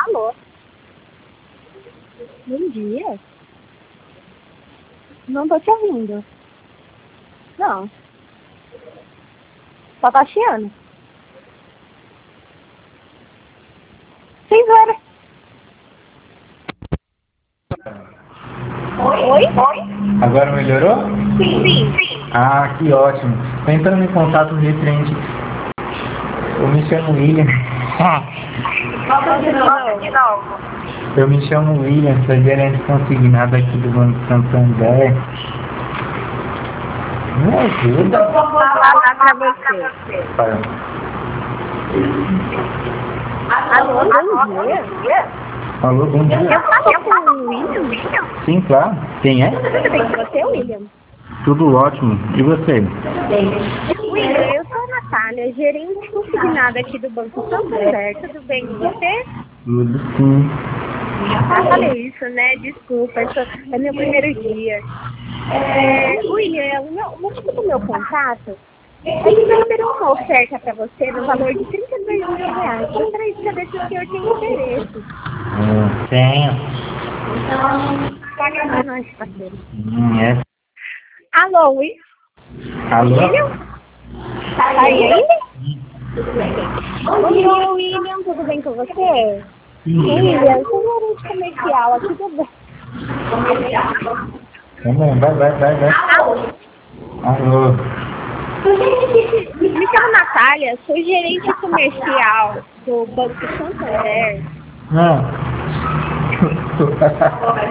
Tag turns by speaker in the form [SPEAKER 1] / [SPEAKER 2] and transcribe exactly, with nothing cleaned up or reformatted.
[SPEAKER 1] Alô? Bom dia. Não tô te ouvindo. Não. Só tá chiando. Seis horas. Oi? Oi? Oi?
[SPEAKER 2] Agora melhorou?
[SPEAKER 1] Sim. Sim.
[SPEAKER 2] Ah, que ótimo. Tô entrando em contato referente. Eu me chamo William.
[SPEAKER 1] Volta de novo. De novo.
[SPEAKER 2] Eu me chamo William, sou gerente consignado aqui do Banco Santander. Me ajuda.
[SPEAKER 1] Eu vou falar pra você.
[SPEAKER 2] Para.
[SPEAKER 1] Alô, bom dia.
[SPEAKER 2] Alô, bom dia.
[SPEAKER 1] Eu falo com o William.
[SPEAKER 2] Sim, claro. Quem é?
[SPEAKER 1] Tudo bem com você, William?
[SPEAKER 2] Tudo ótimo. E você?
[SPEAKER 1] William, eu sou a Natália, gerente consignada aqui do Banco Santander. Tudo bem com você?
[SPEAKER 2] Tudo sim.
[SPEAKER 1] Eu falei isso, né? Desculpa, esse é meu primeiro dia. É, William, o, meu, o motivo do meu contato é que eu ter uma oferta para você no valor de trinta e dois mil reais. Gostaria de saber se o senhor tem interesse.
[SPEAKER 2] Hum, tenho.
[SPEAKER 1] Paga pra nós, parceiro.
[SPEAKER 2] Hum, é.
[SPEAKER 1] Alô, William?
[SPEAKER 2] Alô?
[SPEAKER 1] William? Tá aí ainda? Bom dia, William. Tudo bem com você?
[SPEAKER 2] Sim.
[SPEAKER 1] William, sou gerente comercial aqui do Banco.
[SPEAKER 2] Vamos, vai, vai, vai, vai.
[SPEAKER 1] Alô?
[SPEAKER 2] Alô?
[SPEAKER 1] Me chamo Natália, sou gerente comercial do Banco Santander.
[SPEAKER 2] Não.